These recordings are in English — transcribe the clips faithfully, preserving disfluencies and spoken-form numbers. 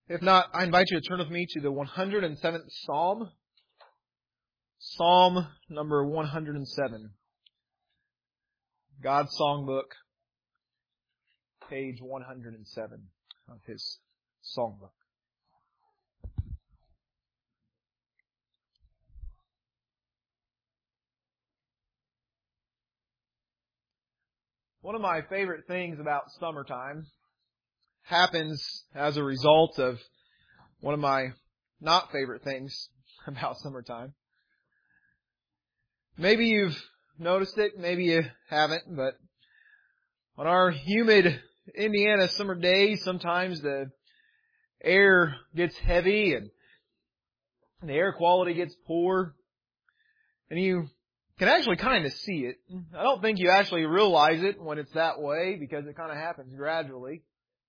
If not, I invite you to turn with me to the one hundred seventh Psalm. Psalm number one hundred seven. God's Songbook, page one hundred seven of His Songbook. One of my favorite things about summertime happens as a result of one of my not favorite things about summertime. Maybe you've noticed it, maybe you haven't, but on our humid Indiana summer days, sometimes the air gets heavy and the air quality gets poor, and you can actually kind of see it. I don't think you actually realize it when it's that way because it kind of happens gradually.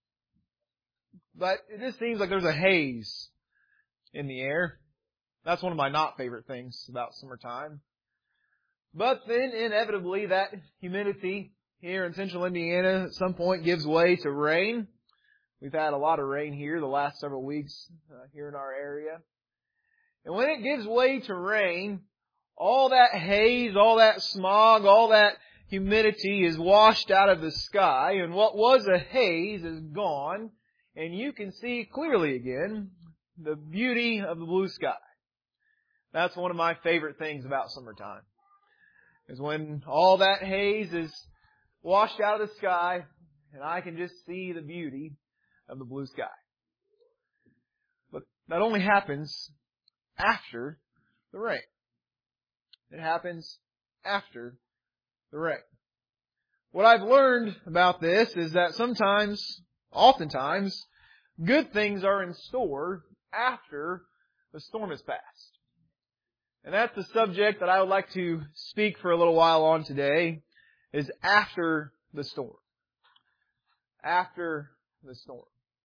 But it just seems like there's a haze in the air. That's one of my not favorite things about summertime. But then inevitably that humidity here in central Indiana at some point gives way to rain. We've had a lot of rain here the last several weeks uh, here in our area. And when it gives way to rain, all that haze, all that smog, all that humidity is washed out of the sky, and what was a haze is gone, and you can see clearly again the beauty of the blue sky. That's one of my favorite things about summertime, is when all that haze is washed out of the sky, and I can just see the beauty of the blue sky. But that only happens after the rain. It happens after the rain. What I've learned about this is that sometimes, oftentimes, good things are in store after the storm has passed. And that's the subject that I would like to speak for a little while on today, is after the storm. After the storm.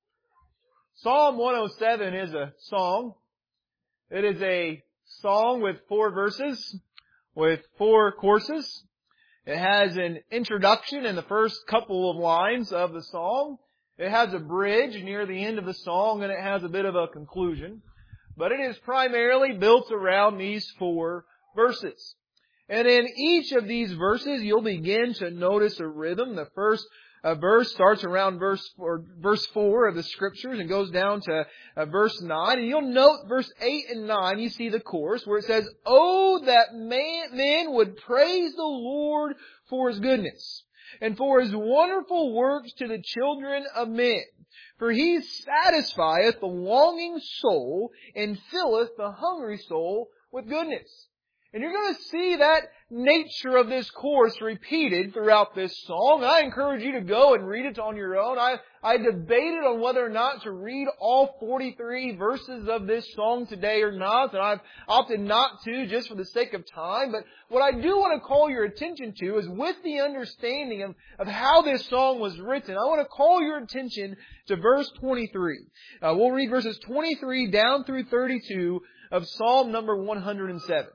Psalm one oh seven is a song. It is a song with four verses, with four courses. It has an introduction in the first couple of lines of the song. It has a bridge near the end of the song, and it has a bit of a conclusion. But it is primarily built around these four verses. And in each of these verses, you'll begin to notice a rhythm. The first uh, verse starts around verse four, verse four of the Scriptures and goes down to uh, verse nine. And you'll note verse eight and nine, you see the chorus where it says, "Oh, that man, men would praise the Lord for His goodness, and for His wonderful works to the children of men. For He satisfieth the longing soul, and filleth the hungry soul with goodness." And you're going to see that nature of this chorus repeated throughout this song. I encourage you to go and read it on your own. I, I debated on whether or not to read all forty-three verses of this song today or not, and I've opted not to just for the sake of time. But what I do want to call your attention to is, with the understanding of, of how this song was written, I want to call your attention to verse twenty-three. Uh, we'll read verses twenty-three down through thirty-two of Psalm number one hundred seven.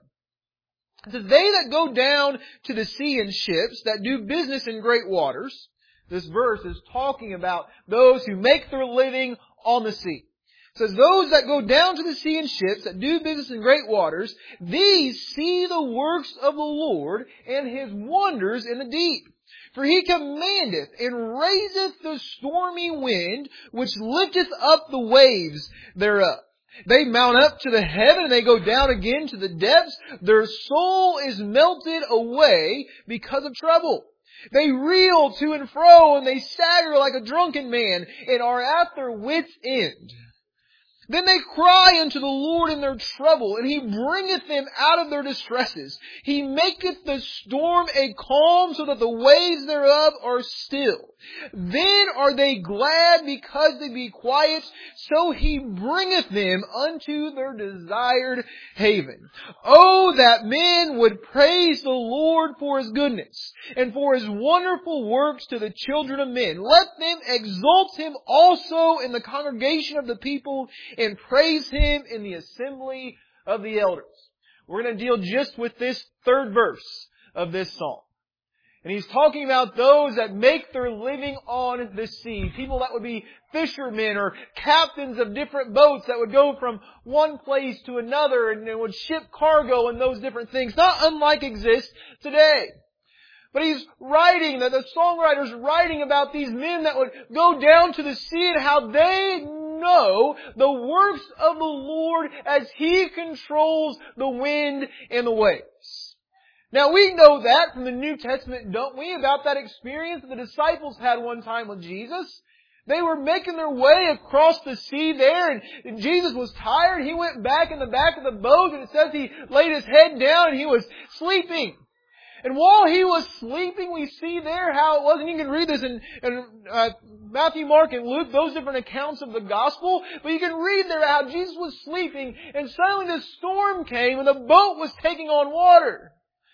It says, "They that go down to the sea in ships, that do business in great waters." This verse is talking about those who make their living on the sea. It says, "Those that go down to the sea in ships, that do business in great waters, these see the works of the Lord, and His wonders in the deep. For He commandeth and raiseth the stormy wind, which lifteth up the waves thereof. They mount up to the heaven, and they go down again to the depths. Their soul is melted away because of trouble. They reel to and fro, and they stagger like a drunken man, and are at their wits' end. Then they cry unto the Lord in their trouble, and He bringeth them out of their distresses. He maketh the storm a calm, so that the waves thereof are still. Then are they glad because they be quiet, so He bringeth them unto their desired haven. Oh, that men would praise the Lord for His goodness, and for His wonderful works to the children of men. Let them exalt Him also in the congregation of the people, and praise Him in the assembly of the elders." We're going to deal just with this third verse of this psalm. And He's talking about those that make their living on the sea. People that would be fishermen or captains of different boats that would go from one place to another and would ship cargo and those different things. Not unlike exist today. But he's writing, that the songwriter's writing about these men that would go down to the sea and how they know the works of the Lord as He controls the wind and the waves. Now we know that from the New Testament, don't we? About that experience that the disciples had one time with Jesus. They were making their way across the sea there, and Jesus was tired. He went back in the back of the boat, and it says He laid His head down and He was sleeping. And while He was sleeping, we see there how it was, and you can read this in, in uh, Matthew, Mark, and Luke, those different accounts of the gospel, but you can read there how Jesus was sleeping, and suddenly this storm came, and the boat was taking on water.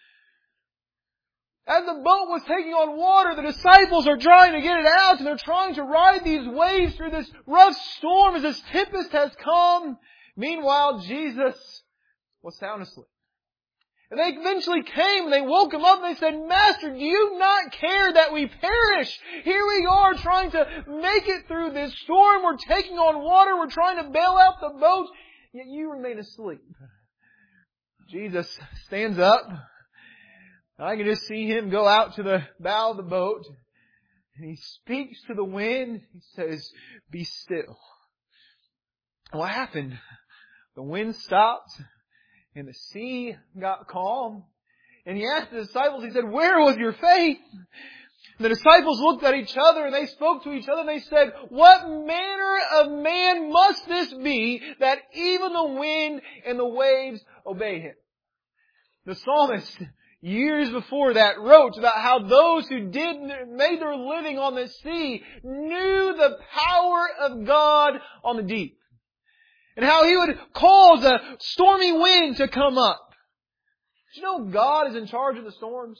As the boat was taking on water, the disciples are trying to get it out, and they're trying to ride these waves through this rough storm as this tempest has come. Meanwhile, Jesus was sound asleep. And they eventually came and they woke Him up and they said, Master, do you not care that we perish? Here we are trying to make it through this storm. We're taking on water. We're trying to bail out the boat. Yet you remain asleep. Jesus stands up. I can just see Him go out to the bow of the boat. And He speaks to the wind. He says, be still. What happened? The wind stopped. And the sea got calm. And He asked the disciples, He said, where was your faith? And the disciples looked at each other and they spoke to each other and they said, what manner of man must this be that even the wind and the waves obey Him? The psalmist, years before that, wrote about how those who did made their living on the sea knew the power of God on the deep. And how He would cause a stormy wind to come up. Did you know God is in charge of the storms?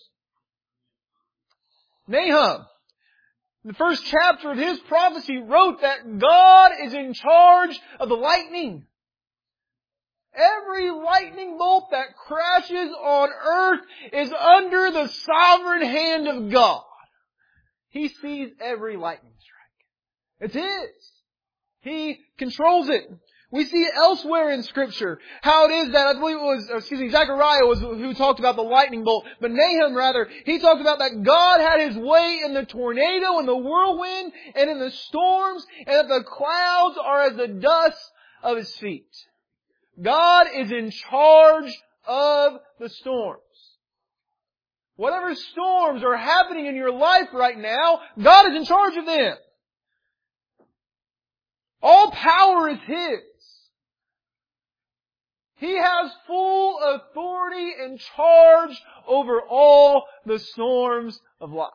Nahum, the first chapter of his prophecy, wrote that God is in charge of the lightning. Every lightning bolt that crashes on earth is under the sovereign hand of God. He sees every lightning strike. It's His. He controls it. We see elsewhere in Scripture how it is that, I believe it was, excuse me, Zechariah was who talked about the lightning bolt, but Nahum rather, he talked about that God had His way in the tornado, in the whirlwind, and in the storms, and that the clouds are as the dust of His feet. God is in charge of the storms. Whatever storms are happening in your life right now, God is in charge of them. All power is His. He has full authority and charge over all the storms of life.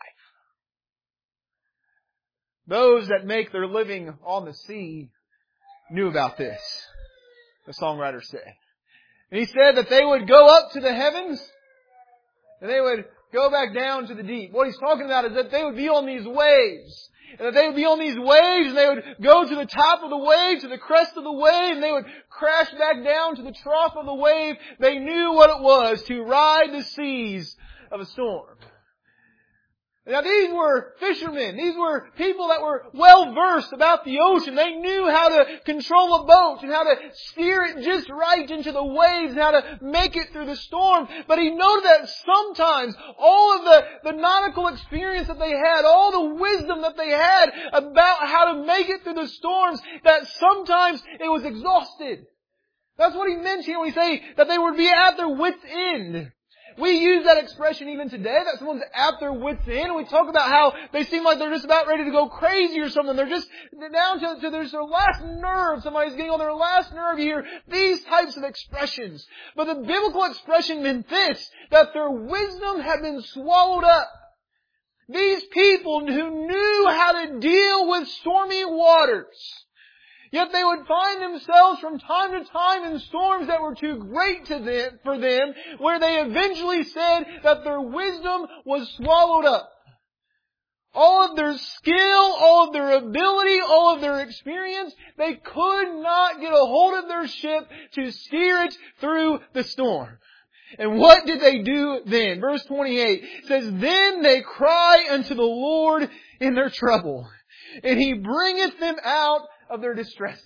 Those that make their living on the sea knew about this, the songwriter said. And he said that they would go up to the heavens and they would go back down to the deep. What he's talking about is that they would be on these waves. And that they would be on these waves and they would go to the top of the wave, to the crest of the wave, and they would crash back down to the trough of the wave. They knew what it was to ride the seas of a storm. Now these were fishermen. These were people that were well versed about the ocean. They knew how to control a boat and how to steer it just right into the waves and how to make it through the storm. But he noted that sometimes all of the, the nautical experience that they had, all the wisdom that they had about how to make it through the storms, that sometimes it was exhausted. That's what he meant here when he say that they would be at their wits' end. We use that expression even today, that someone's at their wits' end. We talk about how they seem like they're just about ready to go crazy or something. They're just down to, to their, their last nerve. Somebody's getting on their last nerve. You hear these types of expressions. But the biblical expression meant this, that their wisdom had been swallowed up. These people who knew how to deal with stormy waters. Yet they would find themselves from time to time in storms that were too great to them, for them, where they eventually said that their wisdom was swallowed up. All of their skill, all of their ability, all of their experience, they could not get a hold of their ship to steer it through the storm. And what did they do then? Verse twenty-eight says, Then they cry unto the Lord in their trouble, and He bringeth them out of their distresses.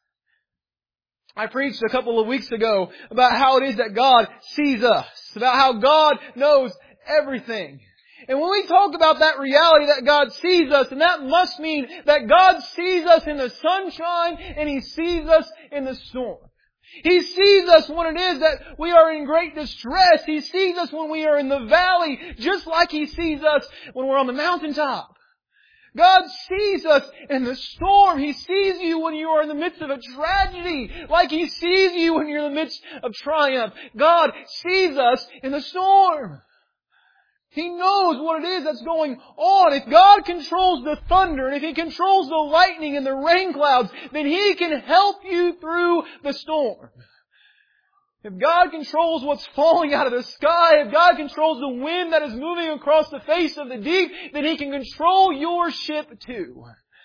I preached a couple of weeks ago about how it is that God sees us, about how God knows everything. And when we talk about that reality that God sees us, and that must mean that God sees us in the sunshine and He sees us in the storm. He sees us when it is that we are in great distress. He sees us when we are in the valley, just like He sees us when we're on the mountaintop. God sees us in the storm. He sees you when you are in the midst of a tragedy, like He sees you when you're in the midst of triumph. God sees us in the storm. He knows what it is that's going on. If God controls the thunder, and if He controls the lightning and the rain clouds, then He can help you through the storm. If God controls what's falling out of the sky, if God controls the wind that is moving across the face of the deep, then He can control your ship too.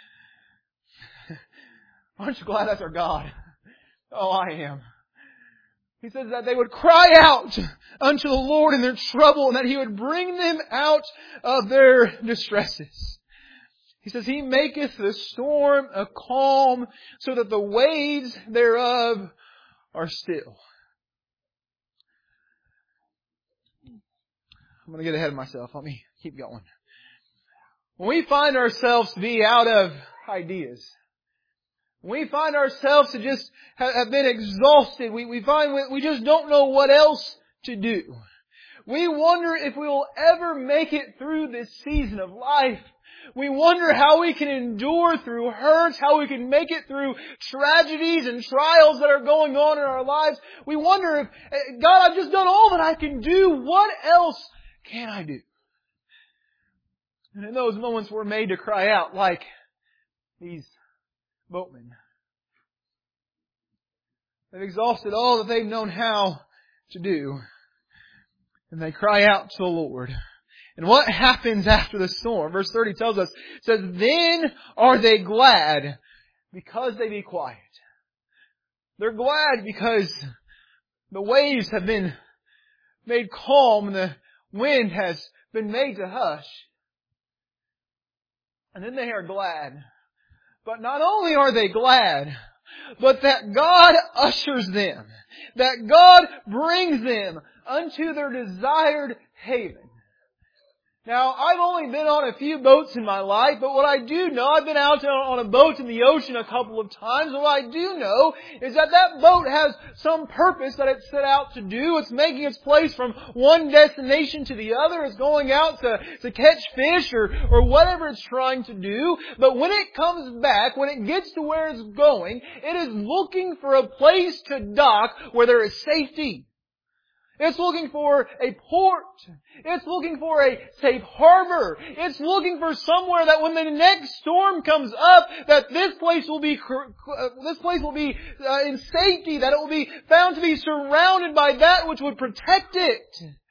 Aren't you glad that's our God? Oh, I am. He says that they would cry out unto the Lord in their trouble, and that He would bring them out of their distresses. He says, He maketh the storm a calm, so that the waves thereof are still. I'm going to get ahead of myself. Let me keep going. When we find ourselves to be out of ideas, when we find ourselves to just have been exhausted, we, we find we just don't know what else to do. We wonder if we will ever make it through this season of life. We wonder how we can endure through hurts, how we can make it through tragedies and trials that are going on in our lives. We wonder if, God, I've just done all that I can do. What else can I do? And in those moments we're made to cry out like these boatmen. They've exhausted all that they've known how to do. And they cry out to the Lord. And what happens after the storm? Verse thirty tells us, it says, Then are they glad because they be quiet. They're glad because the waves have been made calm and the wind has been made to hush. And then they are glad. But not only are they glad, but that God ushers them, that God brings them unto their desired haven. Now, I've only been on a few boats in my life, but what I do know, I've been out on a boat in the ocean a couple of times, and what I do know is that that boat has some purpose that it's set out to do. It's making its place from one destination to the other. It's going out to, to catch fish or, or whatever it's trying to do. But when it comes back, when it gets to where it's going, it is looking for a place to dock where there is safety. It's looking for a port. It's looking for a safe harbor. It's looking for somewhere that when the next storm comes up, that this place will be this place will be uh, in safety. That it will be found to be surrounded by that which would protect it.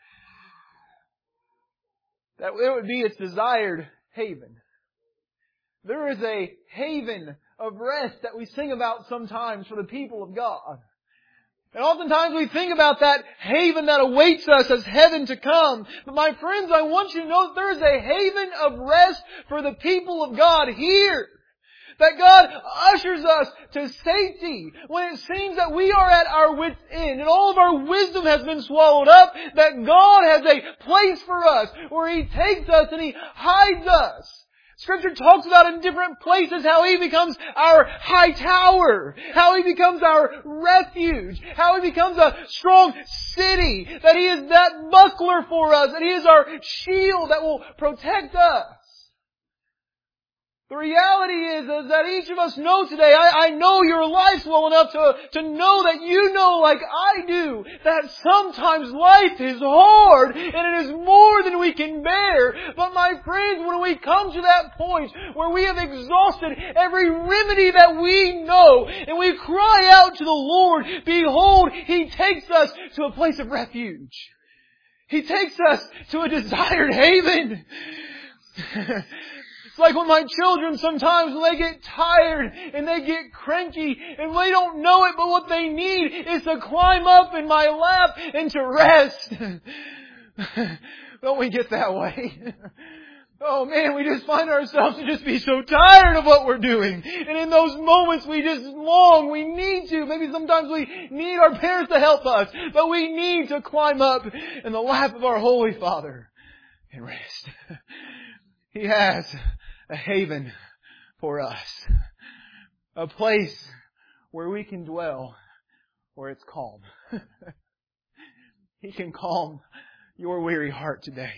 That it would be its desired haven. There is a haven of rest that we sing about sometimes for the people of God. And oftentimes we think about that haven that awaits us as heaven to come. But my friends, I want you to know that there is a haven of rest for the people of God here. That God ushers us to safety when it seems that we are at our wit's end and all of our wisdom has been swallowed up. That God has a place for us where He takes us and He hides us. Scripture talks about in different places how He becomes our high tower, how He becomes our refuge, how He becomes a strong city, that He is that buckler for us, that He is our shield that will protect us. The reality is, is that each of us know today, I, I know your life well enough to, to know that you know like I do, that sometimes life is hard and it is more than we can bear. But my friends, when we come to that point where we have exhausted every remedy that we know and we cry out to the Lord, behold, He takes us to a place of refuge. He takes us to a desired haven. It's like when my children sometimes, when they get tired and they get cranky and they don't know it, but what they need is to climb up in my lap and to rest. Don't we get that way? Oh man, we just find ourselves to just be so tired of what we're doing. And in those moments we just long, we need to. Maybe sometimes we need our parents to help us. But we need to climb up in the lap of our Holy Father and rest. He has a haven for us. A place where we can dwell, where it's calm. He can calm your weary heart today.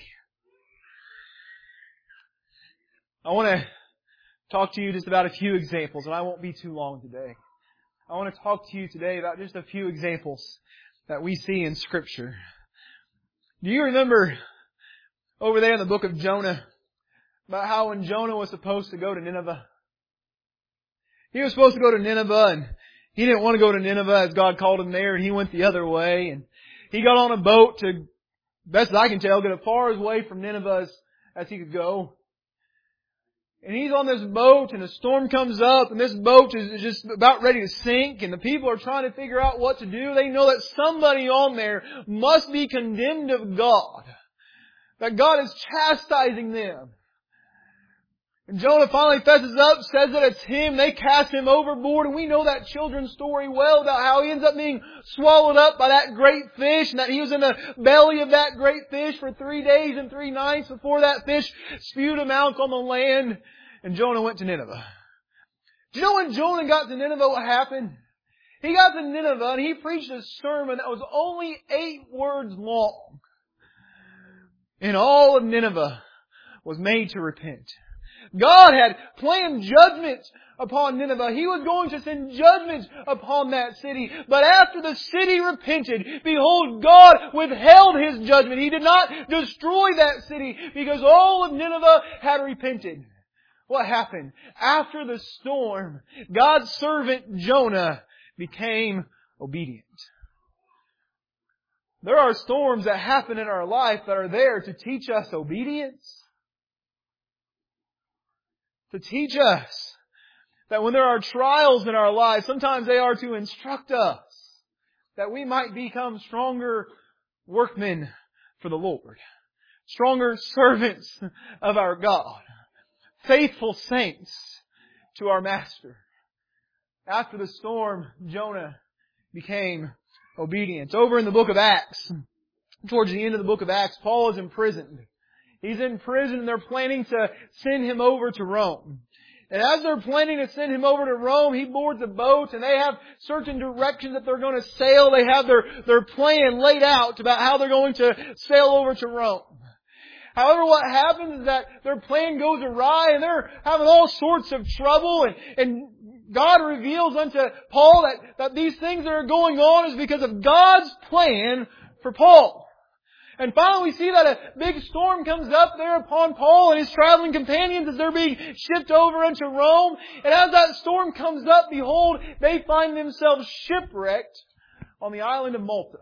I want to talk to you just about a few examples, and I won't be too long today. I want to talk to you today about just a few examples that we see in Scripture. Do you remember over there in the book of Jonah about how when Jonah was supposed to go to Nineveh? He was supposed to go to Nineveh, and he didn't want to go to Nineveh as God called him there, and he went the other way. And he got on a boat to, best as I can tell, get as far away from Nineveh as, as he could go. And he's on this boat and a storm comes up and this boat is just about ready to sink and the people are trying to figure out what to do. They know that somebody on there must be condemned of God. That God is chastising them. And Jonah finally fesses up, says that it's him. They cast him overboard, and we know that children's story well about how he ends up being swallowed up by that great fish, and that he was in the belly of that great fish for three days and three nights before that fish spewed him out on the land, and Jonah went to Nineveh. Do you know when Jonah got to Nineveh what happened? He got to Nineveh and he preached a sermon that was only eight words long. And all of Nineveh was made to repent. God had planned judgment upon Nineveh. He was going to send judgment upon that city. But after the city repented, behold, God withheld His judgment. He did not destroy that city because all of Nineveh had repented. What happened? After the storm, God's servant Jonah became obedient. There are storms that happen in our life that are there to teach us obedience. To teach us that when there are trials in our lives, sometimes they are to instruct us that we might become stronger workmen for the Lord. Stronger servants of our God. Faithful saints to our Master. After the storm, Jonah became obedient. Over in the book of Acts, towards the end of the book of Acts, Paul is imprisoned. He's in prison and they're planning to send him over to Rome. And as they're planning to send him over to Rome, he boards a boat and they have certain directions that they're going to sail. They have their, their plan laid out about how they're going to sail over to Rome. However, what happens is that their plan goes awry and they're having all sorts of trouble, and, and God reveals unto Paul that, that these things that are going on is because of God's plan for Paul. And finally we see that a big storm comes up there upon Paul and his traveling companions as they're being shipped over into Rome. And as that storm comes up, behold, they find themselves shipwrecked on the island of Malta.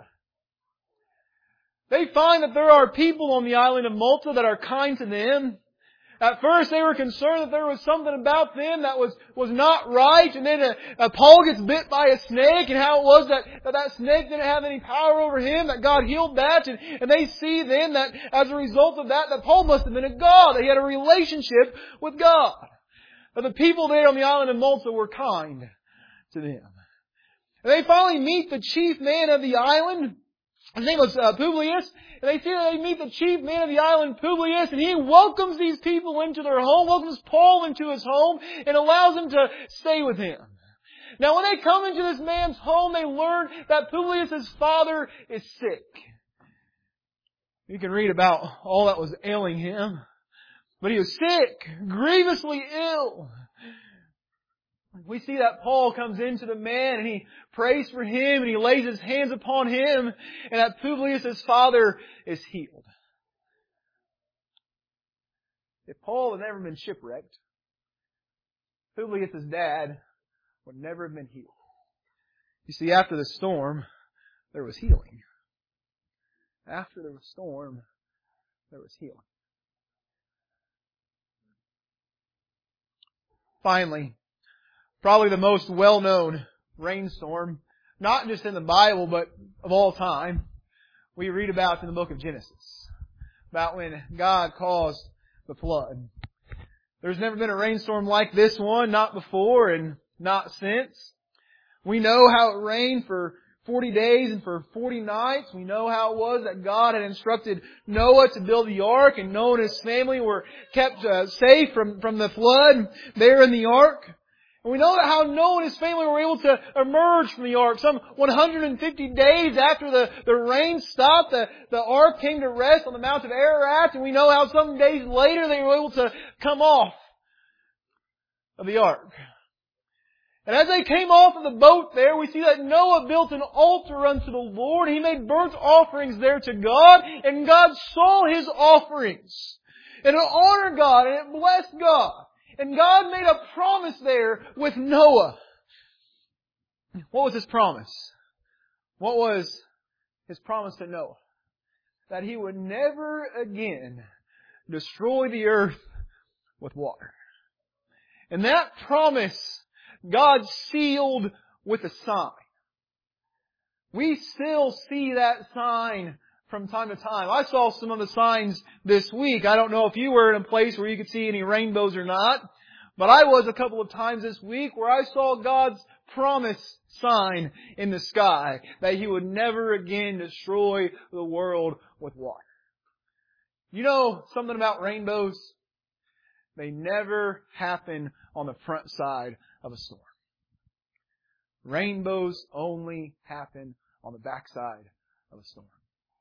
They find that there are people on the island of Malta that are kind to them. At first they were concerned that there was something about them that was, was not right. And then uh, uh, Paul gets bit by a snake, and how it was that, that that snake didn't have any power over him, that God healed that. And, and they see then that as a result of that, that Paul must have been a God. That he had a relationship with God. That the people there on the island of Malta were kind to them. And they finally meet the chief man of the island. His name was uh, Publius. And they see that they meet the chief man of the island, Publius, and he welcomes these people into their home, welcomes Paul into his home, and allows them to stay with him. Now when they come into this man's home, they learn that Publius' father is sick. You can read about all that was ailing him. But he was sick, grievously ill. We see that Paul comes into the man and he prays for him and he lays his hands upon him, and that Publius' father is healed. If Paul had never been shipwrecked, Publius' dad would never have been healed. You see, after the storm, there was healing. After the storm, there was healing. Finally, probably the most well-known rainstorm, not just in the Bible, but of all time, we read about in the book of Genesis. About when God caused the flood. There's never been a rainstorm like this one, not before and not since. We know how it rained for forty days and for forty nights. We know how it was that God had instructed Noah to build the ark, and Noah and his family were kept uh, safe from, from the flood there in the ark. And we know that how Noah and his family were able to emerge from the ark. Some one hundred fifty days after the, the rain stopped, the, the ark came to rest on the Mount of Ararat, and we know how some days later they were able to come off of the ark. And as they came off of the boat there, we see that Noah built an altar unto the Lord. He made burnt offerings there to God, and God saw his offerings. And it honored God, and it blessed God. And God made a promise there with Noah. What was His promise? What was His promise to Noah? That he would never again destroy the earth with water. And that promise God sealed with a sign. We still see that sign from time to time. I saw some of the signs this week. I don't know if you were in a place where you could see any rainbows or not, but I was a couple of times this week where I saw God's promise sign in the sky that He would never again destroy the world with water. You know something about rainbows? They never happen on the front side of a storm. Rainbows only happen on the backside of a storm.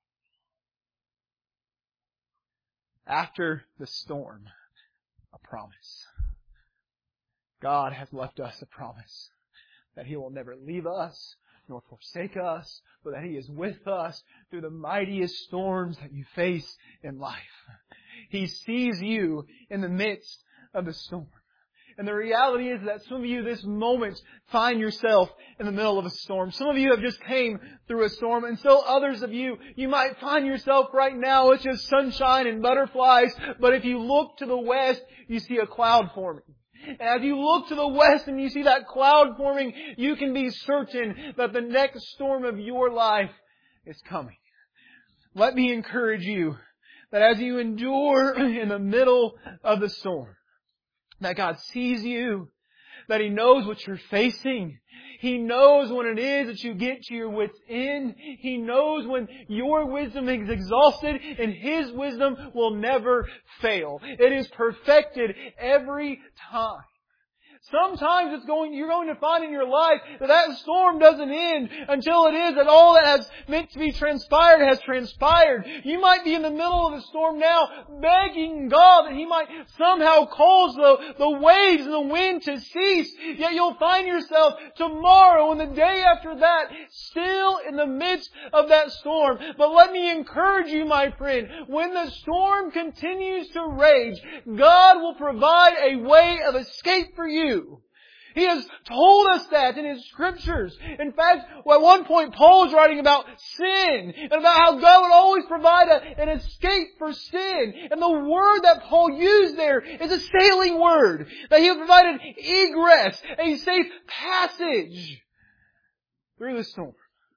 After the storm, a promise. God has left us a promise that He will never leave us nor forsake us, but that He is with us through the mightiest storms that you face in life. He sees you in the midst of the storm. And the reality is that some of you this moment find yourself in the middle of a storm. Some of you have just came through a storm, and so others of you, you might find yourself right now, it's just sunshine and butterflies, but if you look to the west, you see a cloud forming. And as you look to the west and you see that cloud forming, you can be certain that the next storm of your life is coming. Let me encourage you that as you endure in the middle of the storm, that God sees you, that He knows what you're facing. He knows when it is that you get to your wit's end. He knows when your wisdom is exhausted, and His wisdom will never fail. It is perfected every time. Sometimes it's going, you're going to find in your life that that storm doesn't end until it is that all that has meant to be transpired has transpired. You might be in the middle of a storm now, begging God that He might somehow cause the, the waves and the wind to cease. Yet you'll find yourself tomorrow and the day after that still in the midst of that storm. But let me encourage you, my friend, when the storm continues to rage, God will provide a way of escape for you. He has told us that in His Scriptures. In fact, at one point Paul is writing about sin and about how God would always provide a, an escape for sin. And the word that Paul used there is a sailing word. That He would provide an egress, a safe passage through the storm.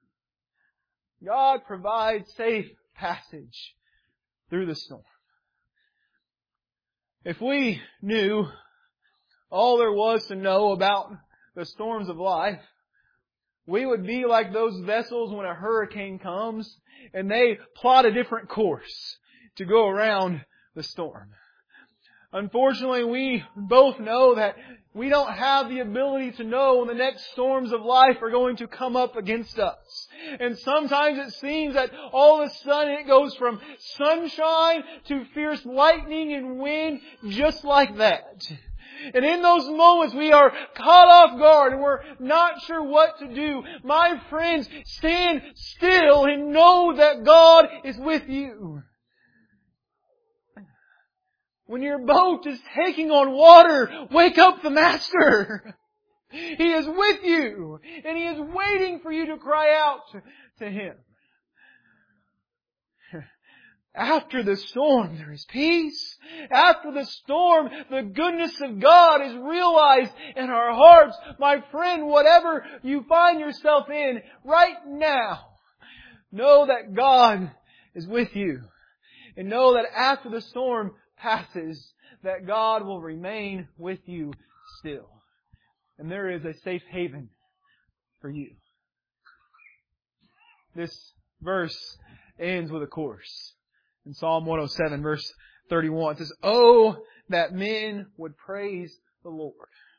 God provides safe passage through the storm. If we knew all there was to know about the storms of life, we would be like those vessels when a hurricane comes and they plot a different course to go around the storm. Unfortunately, we both know that we don't have the ability to know when the next storms of life are going to come up against us. And sometimes it seems that all of a sudden it goes from sunshine to fierce lightning and wind just like that. And in those moments we are caught off guard and we're not sure what to do. My friends, stand still and know that God is with you. When your boat is taking on water, wake up the Master. He is with you and He is waiting for you to cry out to Him. After the storm, there is peace. After the storm, the goodness of God is realized in our hearts. My friend, whatever you find yourself in right now, know that God is with you. And know that after the storm passes, that God will remain with you still. And there is a safe haven for you. This verse ends with a chorus. In Psalm one oh seven, verse thirty-one, it says, "Oh, that men would praise the Lord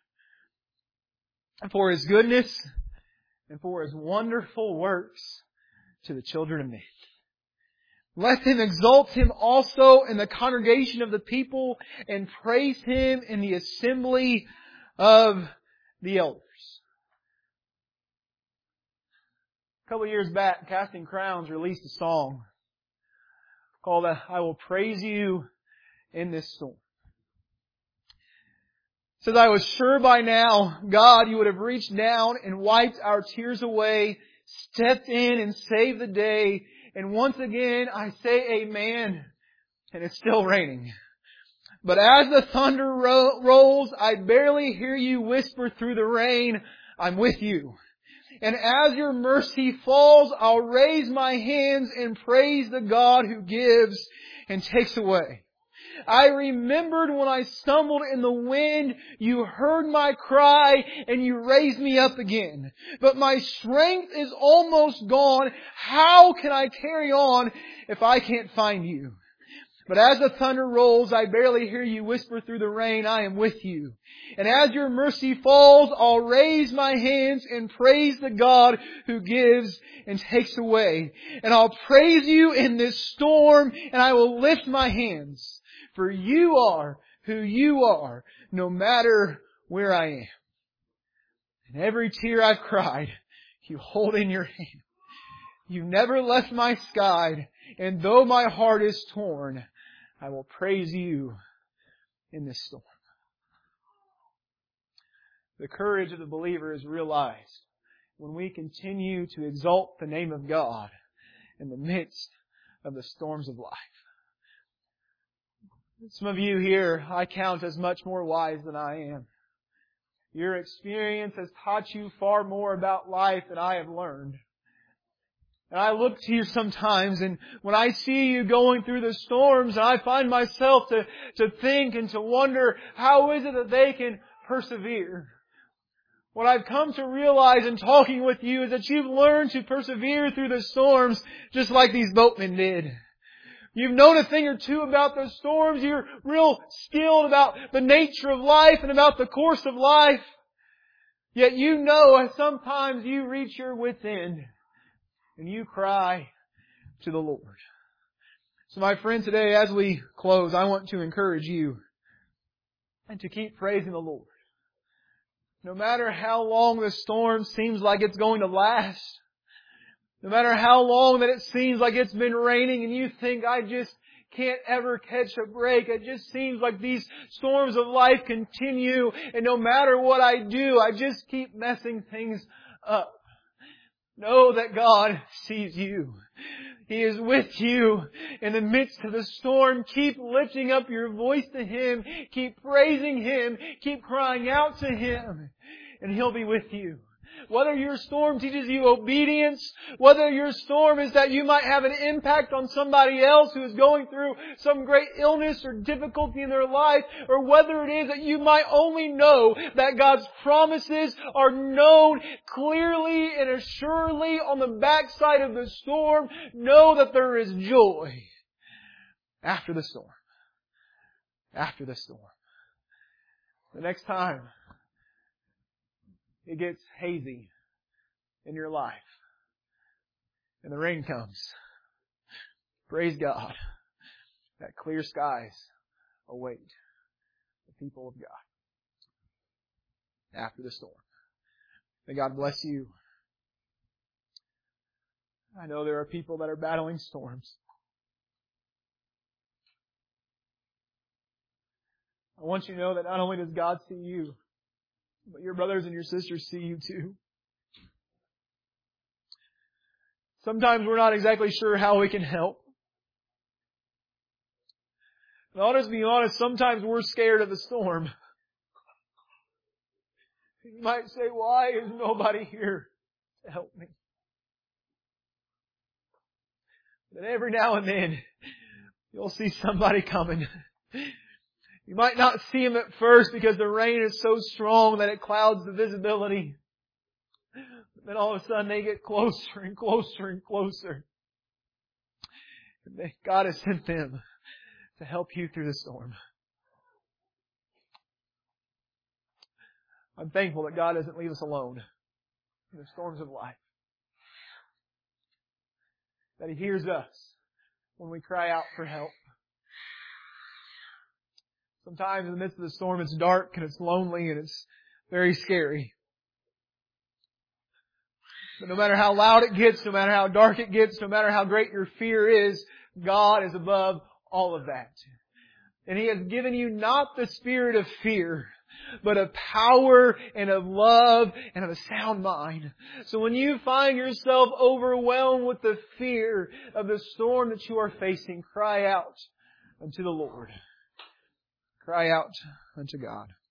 for His goodness and for His wonderful works to the children of men. Let them exalt Him also in the congregation of the people and praise Him in the assembly of the elders." A couple of years back, Casting Crowns released a song called "I Will Praise You in This Storm." It says, "I was sure by now, God, You would have reached down and wiped our tears away, stepped in and saved the day. And once again, I say amen, and it's still raining. But as the thunder ro- rolls, I barely hear You whisper through the rain, I'm with You. And as Your mercy falls, I'll raise my hands and praise the God who gives and takes away. I remembered when I stumbled in the wind, You heard my cry and You raised me up again. But my strength is almost gone. How can I carry on if I can't find You? But as the thunder rolls, I barely hear You whisper through the rain, I am with You. And as Your mercy falls, I'll raise my hands and praise the God who gives and takes away. And I'll praise You in this storm, and I will lift my hands. For You are who You are, no matter where I am. And every tear I've cried, You hold in Your hand. You never left my side, and though my heart is torn, I will praise You in this storm. The courage of the believer is realized when we continue to exalt the name of God in the midst of the storms of life. Some of you here, I count as much more wise than I am. Your experience has taught you far more about life than I have learned. And I look to you sometimes, and when I see you going through the storms, I find myself to, to think and to wonder, how is it that they can persevere? What I've come to realize in talking with you is that you've learned to persevere through the storms just like these boatmen did. You've known a thing or two about those storms. You're real skilled about the nature of life and about the course of life. Yet you know sometimes you reach your wit's end and you cry to the Lord. So my friend, today as we close, I want to encourage you and to keep praising the Lord. No matter how long the storm seems like it's going to last, no matter how long that it seems like it's been raining and you think, I just can't ever catch a break. It just seems like these storms of life continue, and no matter what I do, I just keep messing things up. Know that God sees you. He is with you in the midst of the storm. Keep lifting up your voice to Him. Keep praising Him. Keep crying out to Him. And He'll be with you. Whether your storm teaches you obedience, whether your storm is that you might have an impact on somebody else who is going through some great illness or difficulty in their life, or whether it is that you might only know that God's promises are known clearly and assuredly on the backside of the storm, know that there is joy after the storm. After the storm. The next time it gets hazy in your life and the rain comes, praise God that clear skies await the people of God after the storm. May God bless you. I know there are people that are battling storms. I want you to know that not only does God see you, but your brothers and your sisters see you too. Sometimes we're not exactly sure how we can help. And I'll just be honest, sometimes we're scared of the storm. You might say, why is nobody here to help me? But every now and then, you'll see somebody coming. You might not see him at first because the rain is so strong that it clouds the visibility. But then all of a sudden they get closer and closer and closer. And God has sent them to help you through the storm. I'm thankful that God doesn't leave us alone in the storms of life. That He hears us when we cry out for help. Sometimes in the midst of the storm it's dark and it's lonely and it's very scary. But no matter how loud it gets, no matter how dark it gets, no matter how great your fear is, God is above all of that. And He has given you not the spirit of fear, but of power and of love and of a sound mind. So when you find yourself overwhelmed with the fear of the storm that you are facing, cry out unto the Lord. Cry out unto God.